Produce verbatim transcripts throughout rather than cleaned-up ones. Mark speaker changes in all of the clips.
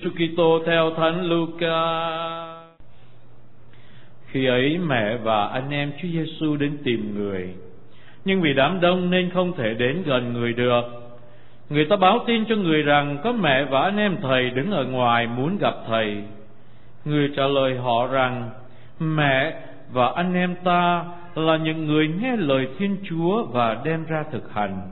Speaker 1: Giêsu Kitô theo Thánh Luca. Khi ấy mẹ và anh em Chúa Giêsu đến tìm người, nhưng vì đám đông nên không thể đến gần người được. Người ta báo tin cho người rằng có mẹ và anh em thầy đứng ở ngoài muốn gặp thầy. Người trả lời họ rằng mẹ và anh em ta là những người nghe lời Thiên Chúa và đem ra thực hành.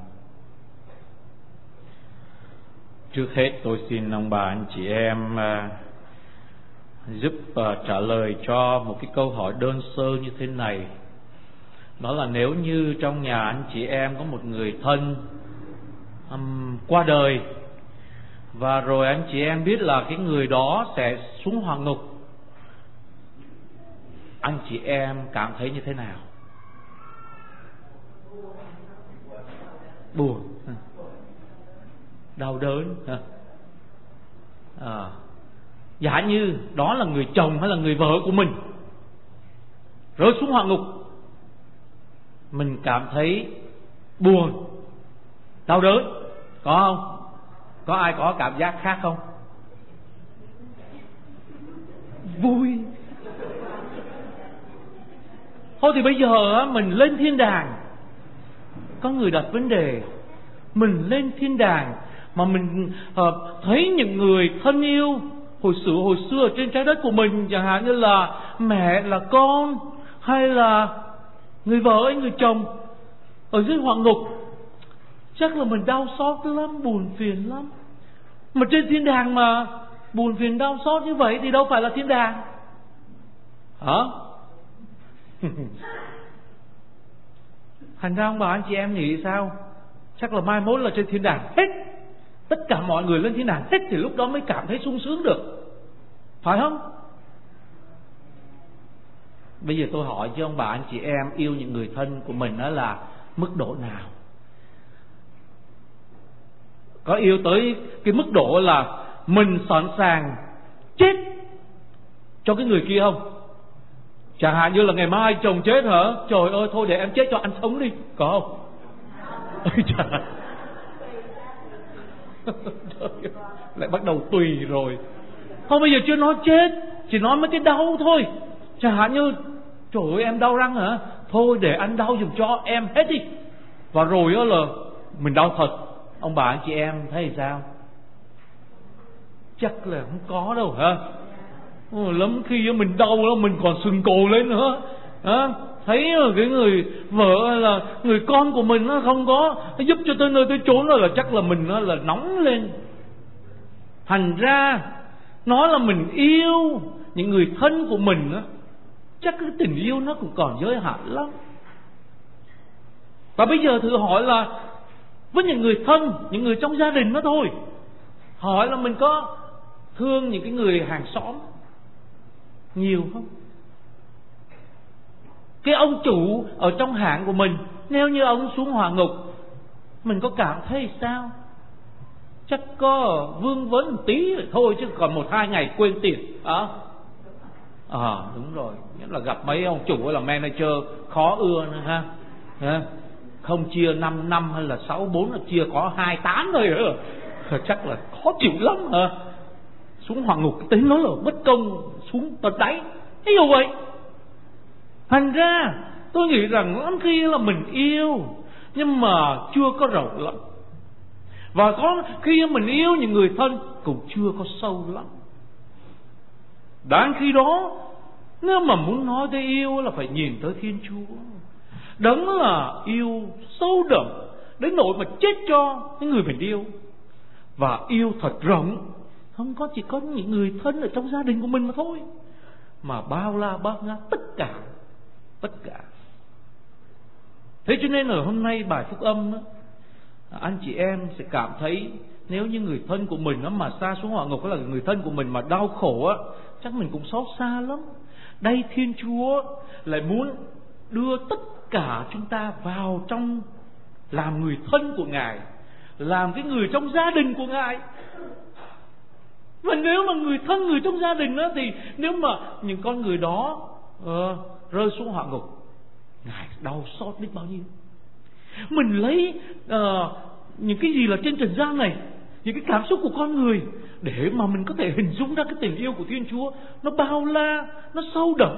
Speaker 1: Trước hết tôi xin ông bà anh chị em uh, giúp uh, trả lời cho một cái câu hỏi đơn sơ như thế này. Đó là nếu như trong nhà anh chị em có một người thân um, qua đời, và rồi anh chị em biết là cái người đó sẽ xuống hỏa ngục, anh chị em cảm thấy như thế nào? Buồn, đau đớn. À, giả như đó là người chồng hay là người vợ của mình rơi xuống hỏa ngục, mình cảm thấy buồn, đau đớn, có không? Có ai có cảm giác khác không? Vui. Thôi thì bây giờ mình lên thiên đàng. Có người đặt vấn đề, mình lên thiên đàng mà mình uh, thấy những người thân yêu hồi xưa hồi xưa trên trái đất của mình, chẳng hạn như là mẹ, là con, hay là người vợ ấy, người chồng ở dưới hỏa ngục, chắc là mình đau xót lắm, buồn phiền lắm. Mà trên thiên đàng mà buồn phiền đau xót như vậy thì đâu phải là thiên đàng hả? Thành ra ông bà anh chị em nghĩ sao? Chắc là mai mốt là trên thiên đàng hết, tất cả mọi người lên thiên đàng hết thì lúc đó mới cảm thấy sung sướng được, phải không? Bây giờ tôi hỏi cho ông bà anh chị em yêu những người thân của mình đó là mức độ nào? Có yêu tới cái mức độ là mình sẵn sàng chết cho cái người kia không? Chẳng hạn như là ngày mai chồng chết hả? Trời ơi, thôi để em chết cho anh sống đi, có không? Ôi trời. Lại bắt đầu tùy rồi. Không, bây giờ chưa nói chết, chỉ nói mấy cái đau thôi. Chẳng hạn như trời ơi em đau răng hả? Thôi để anh đau giùm cho em hết đi. Và rồi đó là mình đau thật. Ông bà anh chị em thấy sao? Chắc là không có đâu hả? Ồ, lắm khi mình đau đó mình còn sưng cồ lên nữa à, thấy cái người vợ là người con của mình nó không có giúp cho tới nơi tới chốn rồi là chắc là mình nó là nóng lên. Thành ra nói là mình yêu những người thân của mình đó, chắc cái tình yêu nó cũng còn giới hạn lắm. Và bây giờ thử hỏi là với những người thân, những người trong gia đình đó thôi, hỏi là mình có thương những cái người hàng xóm nhiều không? Cái ông chủ ở trong hãng của mình, nếu như ông xuống hỏa ngục, mình có cảm thấy sao? Chắc có vương vấn một tí rồi thôi, chứ còn một hai ngày quên tiền à? À đúng rồi, nhất là gặp mấy ông chủ hay là manager khó ưa nữa ha, ha? Không chia năm năm hay là sáu bốn là chia có hai tám thôi nữa, chắc là khó chịu lắm hả? Xuống hỏa ngục cái tính nó là bất công, xuống tận đáy. Ví dụ vậy. Thành ra tôi nghĩ rằng lắm khi là mình yêu nhưng mà chưa có rộng lắm, và có khi mình yêu những người thân cũng chưa có sâu lắm. Đáng khi đó nếu mà muốn nói tới yêu là phải nhìn tới Thiên Chúa. Đấng là yêu sâu đậm đến nỗi mà chết cho những người mình yêu. Và yêu thật rộng, không có chỉ có những người thân ở trong gia đình của mình mà thôi, mà bao la bao ngát tất cả, tất cả. Thế cho nên ở hôm nay bài phúc âm đó, anh chị em sẽ cảm thấy nếu như người thân của mình nó mà xa xuống hỏa ngục, hay là người thân của mình mà đau khổ á, chắc mình cũng xót xa lắm. Đây Thiên Chúa lại muốn đưa tất cả chúng ta vào trong làm người thân của Ngài, làm cái người trong gia đình của Ngài. Và nếu mà người thân, người trong gia đình đó, thì nếu mà những con người đó uh, rơi xuống hỏa ngục, Ngài đau xót biết bao nhiêu. Mình lấy uh, những cái gì là trên trần gian này, những cái cảm xúc của con người, để mà mình có thể hình dung ra cái tình yêu của Thiên Chúa nó bao la, nó sâu đậm.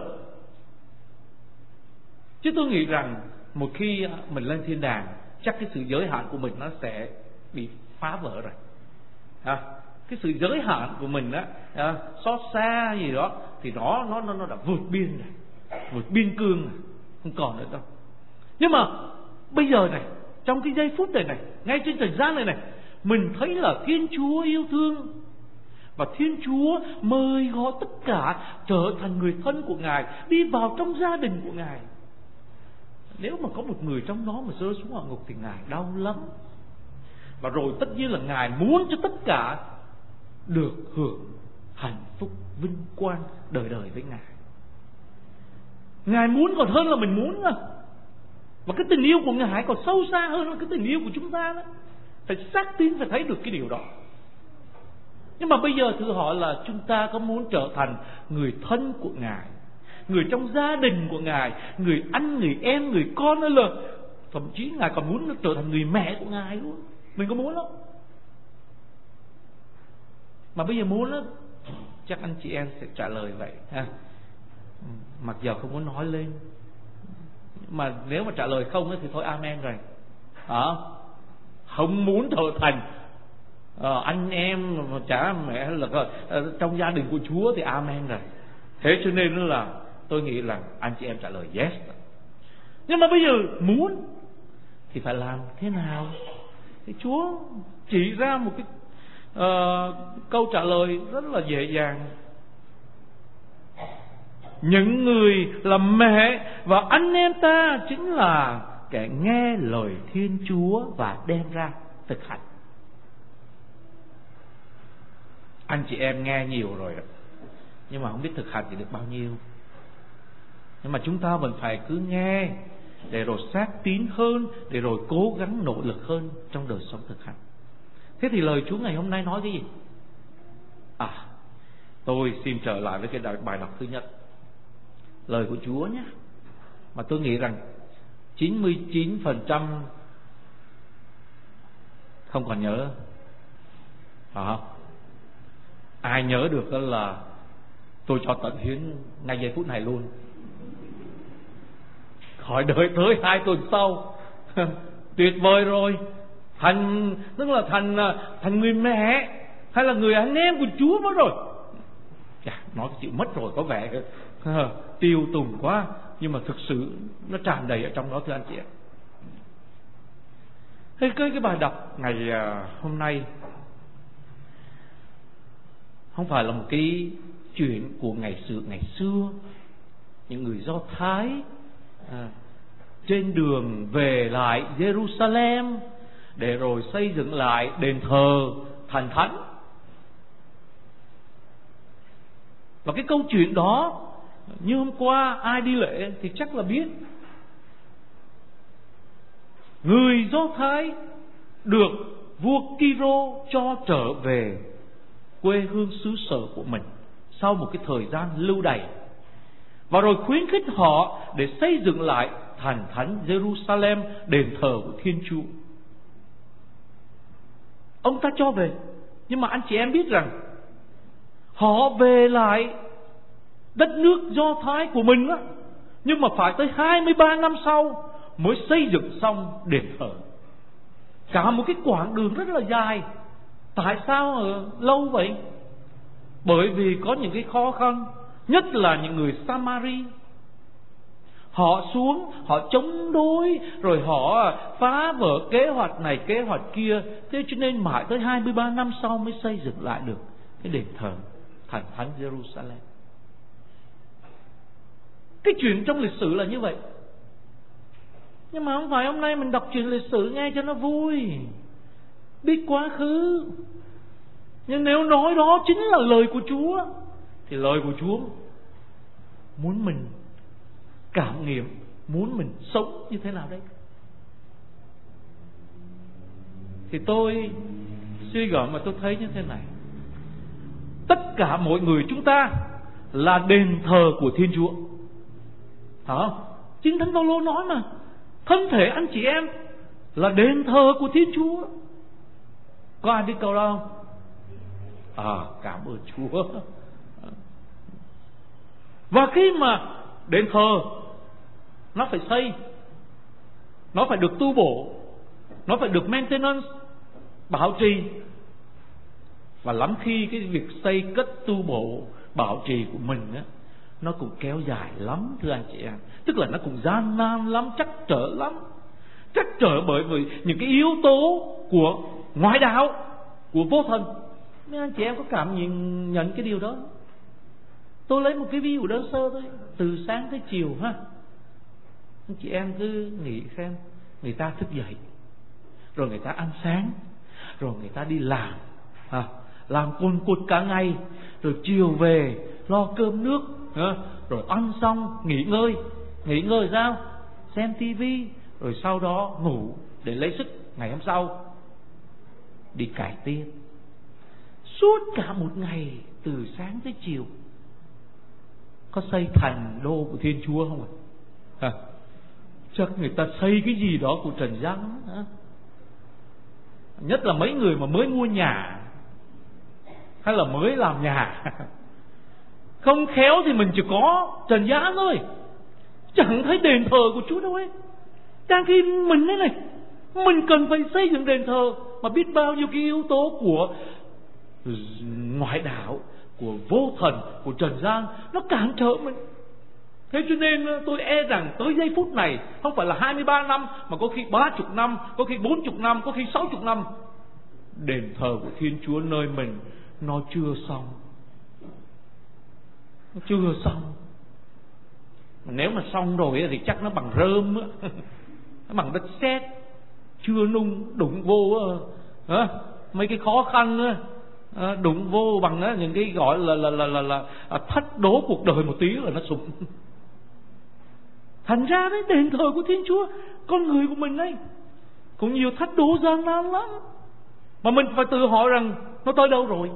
Speaker 1: Chứ tôi nghĩ rằng một khi mình lên thiên đàng, chắc cái sự giới hạn của mình nó sẽ bị phá vỡ rồi. À, cái sự giới hạn của mình á, à, xót xa gì đó thì nó nó nó nó đã vượt biên rồi, vượt biên cương rồi, không còn nữa đâu. Nhưng mà bây giờ này, trong cái giây phút này này, ngay trên trần gian này này, mình thấy là Thiên Chúa yêu thương, và Thiên Chúa mời gọi tất cả trở thành người thân của Ngài, đi vào trong gia đình của Ngài. Nếu mà có một người trong đó mà rơi xuống hỏa ngục thì Ngài đau lắm. Và rồi tất nhiên là Ngài muốn cho tất cả được hưởng hạnh phúc vinh quang đời đời với Ngài. Ngài muốn còn hơn là mình muốn à. Và cái tình yêu của Ngài còn sâu xa hơn là cái tình yêu của chúng ta đó. Phải xác tín, phải thấy được cái điều đó. Nhưng mà bây giờ thử hỏi là chúng ta có muốn trở thành người thân của Ngài, người trong gia đình của Ngài, người anh, người em, người con, hay là thậm chí Ngài còn muốn trở thành người mẹ của Ngài luôn. Mình có muốn không? Mà bây giờ muốn đó, chắc anh chị em sẽ trả lời vậy ha. Mặc giờ không muốn nói lên, mà nếu mà trả lời không thì thôi amen rồi. À, không muốn trở thành à, anh em cha mẹ là à, trong gia đình của Chúa thì amen rồi. Thế cho nên là tôi nghĩ là anh chị em trả lời yes. Nhưng mà bây giờ muốn thì phải làm thế nào? Thì Chúa chỉ ra một cái uh, câu trả lời rất là dễ dàng. Những người làm mẹ và anh em ta chính là kẻ nghe lời Thiên Chúa và đem ra thực hành. Anh chị em nghe nhiều rồi đó, nhưng mà không biết thực hành thì được bao nhiêu. Nhưng mà chúng ta vẫn phải cứ nghe, để rồi xác tín hơn, để rồi cố gắng nỗ lực hơn trong đời sống thực hành. Thế thì lời Chúa ngày hôm nay nói cái gì? À, tôi xin trở lại với cái bài đọc thứ nhất, lời của Chúa nhé. Mà tôi nghĩ rằng chín mươi chín phần trăm không còn nhớ. À, ai nhớ được đó là tôi cho tận hiến ngay giây phút này luôn, khỏi đợi tới hai tuần sau. Tuyệt vời rồi. Thành tức là thành thành người mẹ hay là người anh em của Chúa mất rồi. Chà, nói chịu mất rồi có vẻ tiêu tùng quá, nhưng mà thực sự nó tràn đầy ở trong đó thưa anh chị ạ. Thế cái cái bài đọc ngày hôm nay không phải là một cái chuyện của ngày xưa ngày xưa những người Do Thái à, trên đường về lại Jerusalem để rồi xây dựng lại đền thờ thành thánh. Và cái câu chuyện đó như hôm qua ai đi lễ thì chắc là biết. Người Do Thái được vua Kiro cho trở về quê hương xứ sở của mình sau một cái thời gian lưu đày, và rồi khuyến khích họ để xây dựng lại thành thánh Jerusalem, đền thờ của Thiên Chúa. Ông ta cho về, nhưng mà anh chị em biết rằng họ về lại đất nước Do Thái của mình á, nhưng mà phải tới hai mươi ba năm sau mới xây dựng xong đền thờ. Cả một cái quãng đường rất là dài. Tại sao lâu vậy? Bởi vì có những cái khó khăn, nhất là những người Samari. Họ xuống, họ chống đối, rồi họ phá vỡ kế hoạch này kế hoạch kia. Thế cho nên mãi tới hai mươi ba năm sau mới xây dựng lại được cái đền thờ thành thánh Jerusalem. Cái chuyện trong lịch sử là như vậy. Nhưng mà không phải hôm nay mình đọc chuyện lịch sử nghe cho nó vui, biết quá khứ. Nhưng nếu nói đó chính là lời của Chúa, thì lời của Chúa muốn mình cảm nghiệm, muốn mình sống như thế nào đấy. Thì tôi suy gẫm mà tôi thấy như thế này: tất cả mọi người chúng ta là đền thờ của Thiên Chúa. Hả? Chính Thánh Phaolô nói mà, thân thể anh chị em là đền thờ của Thiên Chúa. Có ai biết câu đó không? À, cảm ơn Chúa. Và khi mà đền thờ nó phải xây, nó phải được tu bổ, nó phải được maintenance, bảo trì. Và lắm khi cái việc xây cất tu bổ bảo trì của mình á, nó cũng kéo dài lắm thưa anh chị em. Tức là nó cũng gian nan lắm, trắc trở lắm. Trắc trở bởi vì những cái yếu tố của ngoại đạo, của vô thần. Nên anh chị em có cảm nhận, nhận cái điều đó. Tôi lấy một cái ví dụ đơn sơ thôi. Từ sáng tới chiều ha, anh chị em cứ nghĩ xem, người ta thức dậy, rồi người ta ăn sáng, rồi người ta đi làm à, làm cồn cụt cả ngày, rồi chiều về lo cơm nước à, rồi ăn xong nghỉ ngơi. Nghỉ ngơi sao? Xem tivi, rồi sau đó ngủ để lấy sức ngày hôm sau đi cải tiên. Suốt cả một ngày từ sáng tới chiều, có xây thành đô của Thiên Chúa không ạ? À, chắc người ta xây cái gì đó của trần gian à. Nhất là mấy người mà mới mua nhà hay là mới làm nhà, không khéo thì mình chỉ có trần gian thôi, chẳng thấy đền thờ của Chúa đâu ấy. Đang khi mình đấy này, mình cần phải xây dựng đền thờ, mà biết bao nhiêu cái yếu tố của ngoại đạo, của vô thần, của trần gian nó cản trở mình. Thế cho nên tôi e rằng tới giây phút này, không phải là hai mươi ba năm, mà có khi ba mươi năm, có khi bốn mươi năm, có khi sáu mươi năm, đền thờ của Thiên Chúa nơi mình nó chưa xong. Nó chưa xong. Nếu mà xong rồi thì chắc nó bằng rơm, nó bằng đất sét, chưa nung, đụng vô à, mấy cái khó khăn à, đụng vô bằng á, những cái gọi là là là là, là à, thách đố cuộc đời một tí là nó sụp. Thành ra đấy, đền thờ của Thiên Chúa, con người của mình ấy cũng nhiều thách đố gian nan lắm, mà mình phải tự hỏi rằng nó tới đâu rồi.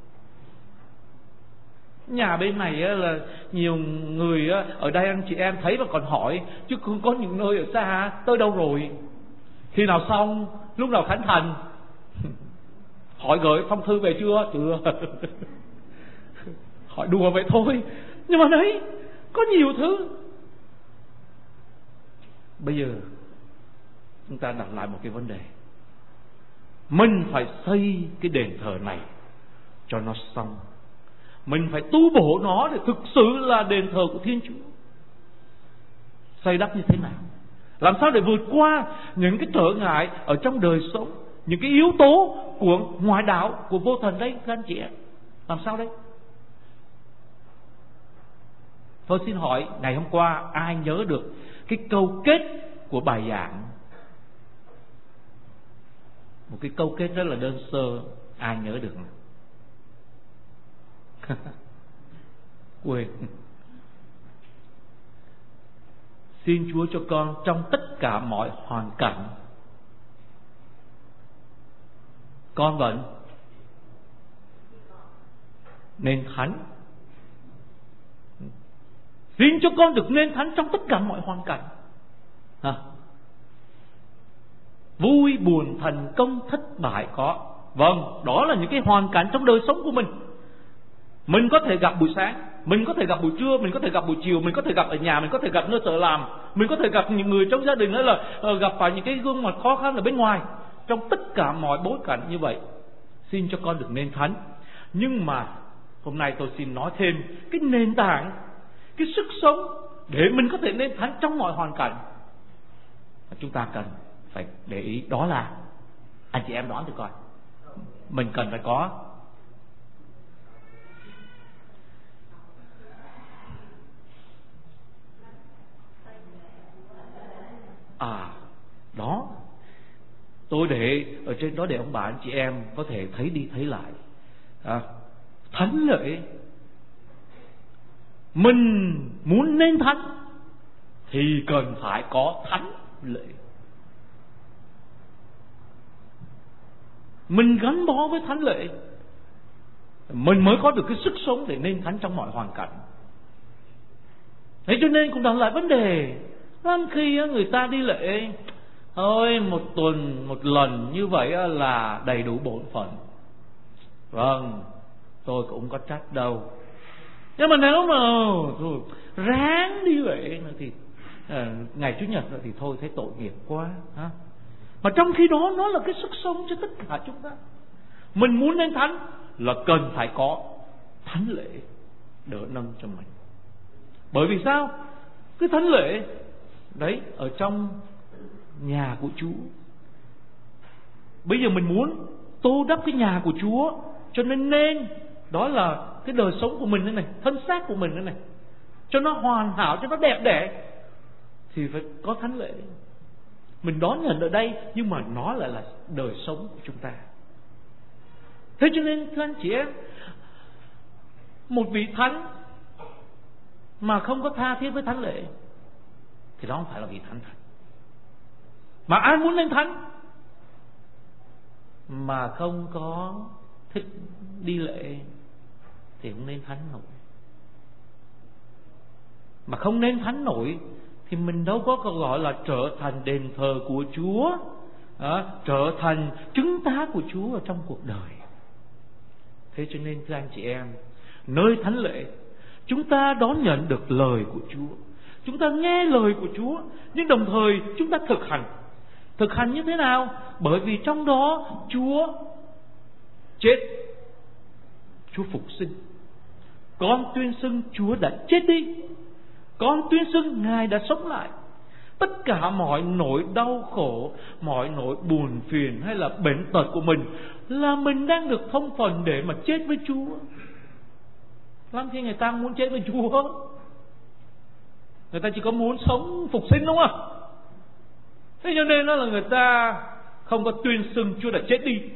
Speaker 1: Nhà bên này là nhiều người ở đây anh chị em thấy mà còn hỏi, chứ không có những nơi ở xa tới đâu rồi, khi nào xong, lúc nào khánh thành. Hỏi gửi phong thư về chưa? Chưa. Hỏi đùa vậy thôi, nhưng mà đấy, có nhiều thứ. Bây giờ chúng ta đặt lại một cái vấn đề, mình phải xây cái đền thờ này cho nó xong. Mình phải tu bổ nó để thực sự là đền thờ của Thiên Chúa. Xây đắp như thế nào? Làm sao để vượt qua những cái trở ngại ở trong đời sống, những cái yếu tố của ngoại đạo, của vô thần đấy các anh chị em? Làm sao đấy? Tôi xin hỏi, ngày hôm qua ai nhớ được cái câu kết của bài giảng? Một cái câu kết rất là đơn sơ, ai nhớ được không? Quên. Xin Chúa cho con trong tất cả mọi hoàn cảnh, con vẫn nên thánh. Xin cho con được nên thánh trong tất cả mọi hoàn cảnh à. Vui buồn thành công thất bại có. Vâng, đó là những cái hoàn cảnh trong đời sống của mình. Mình có thể gặp buổi sáng, mình có thể gặp buổi trưa, mình có thể gặp buổi chiều, mình có thể gặp ở nhà, mình có thể gặp nơi sở làm, mình có thể gặp những người trong gia đình, hay là uh, gặp phải những cái gương mặt khó khăn ở bên ngoài. Trong tất cả mọi bối cảnh như vậy, xin cho con được nên thánh. Nhưng mà hôm nay tôi xin nói thêm cái nền tảng, cái sức sống để mình có thể nên thánh trong mọi hoàn cảnh mà chúng ta cần phải để ý. Đó là, anh chị em đoán thử coi, mình cần phải có à đó, tôi để ở trên đó để ông bà anh chị em có thể thấy đi thấy lại à, thánh lễ. Mình muốn nên thánh thì cần phải có thánh lễ. Mình gắn bó với thánh lễ, mình mới có được cái sức sống để nên thánh trong mọi hoàn cảnh. Thế cho nên cũng đặt lại vấn đề, lắm khi người ta đi lễ Ôi một tuần một lần như vậy là đầy đủ bổn phận. Vâng, tôi cũng có trách đâu. Nhưng mà nếu mà thôi, ráng đi vậy thì à, ngày Chủ nhật thì thôi thấy tội nghiệp quá ha. Mà trong khi đó nó là cái sức sống cho tất cả chúng ta. Mình muốn nên thánh là cần phải có thánh lễ đỡ nâng cho mình. Bởi vì sao? Cái thánh lễ đấy ở trong nhà của Chúa. Bây giờ mình muốn tô đắp cái nhà của Chúa, cho nên nên đó là cái đời sống của mình thế này, thân xác của mình thế này, cho nó hoàn hảo, cho nó đẹp đẽ, thì phải có thánh lễ. Mình đón nhận ở đây, nhưng mà nó lại là đời sống của chúng ta. Thế cho nên thưa anh chị em, một vị thánh mà không có tha thiết với thánh lễ thì đó không phải là vị thánh thật. Mà ai muốn lên thánh mà không có thích đi lễ thì không nên thánh nổi. Mà không nên thánh nổi thì mình đâu có gọi là trở thành đền thờ của Chúa, à, trở thành chứng tá của Chúa ở trong cuộc đời. Thế cho nên thưa anh chị em, nơi thánh lễ chúng ta đón nhận được lời của Chúa, chúng ta nghe lời của Chúa, nhưng đồng thời chúng ta thực hành. Thực hành như thế nào? Bởi vì trong đó Chúa chết, Chúa phục sinh. Con tuyên xưng Chúa đã chết đi, con tuyên xưng Ngài đã sống lại. Tất cả mọi nỗi đau khổ, mọi nỗi buồn phiền hay là bệnh tật của mình là mình đang được thông phần để mà chết với Chúa. Lắm khi người ta muốn chết với Chúa, người ta chỉ có muốn sống phục sinh, đúng không? Thế cho nên đó là người ta không có tuyên xưng Chúa đã chết đi.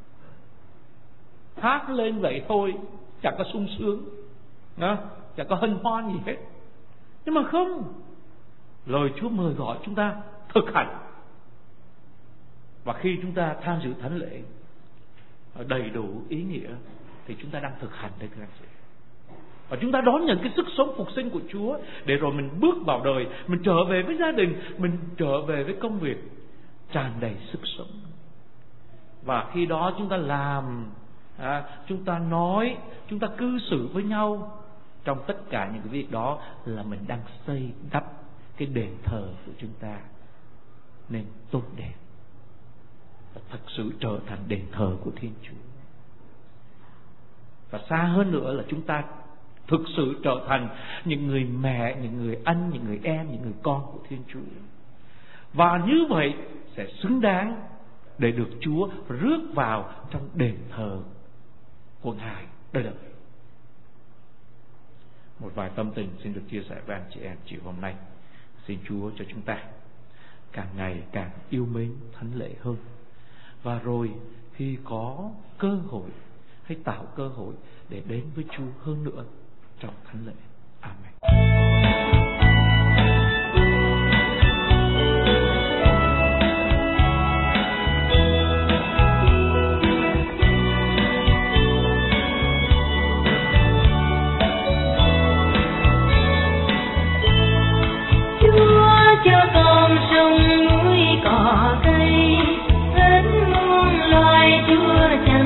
Speaker 1: Hát lên vậy thôi, chẳng có sung sướng, chẳng có hân hoan gì hết. Nhưng mà không, lời Chúa mời gọi chúng ta thực hành. Và khi chúng ta tham dự thánh lễ đầy đủ ý nghĩa thì chúng ta đang thực hành đấy các anh chị. Và chúng ta đón nhận cái sức sống phục sinh của Chúa, để rồi mình bước vào đời, mình trở về với gia đình, mình trở về với công việc tràn đầy sức sống. Và khi đó chúng ta làm, à, chúng ta nói, chúng ta cư xử với nhau, trong tất cả những cái việc đó là mình đang xây đắp cái đền thờ của chúng ta nên tốt đẹp và thật sự trở thành đền thờ của Thiên Chúa. Và xa hơn nữa là chúng ta thực sự trở thành những người mẹ, những người anh, những người em, những người con của Thiên Chúa. Và như vậy sẽ xứng đáng để được Chúa rước vào trong đền thờ của Ngài đời đời. Một vài tâm tình xin được chia sẻ với anh chị em chiều hôm nay. Xin Chúa cho chúng ta càng ngày càng yêu mến thánh lễ hơn. Và rồi khi có cơ hội, hãy tạo cơ hội để đến với Chúa hơn nữa trong thánh lễ. Amen.
Speaker 2: Cho con sông núi cỏ cây, hết muôn loài Chúa cha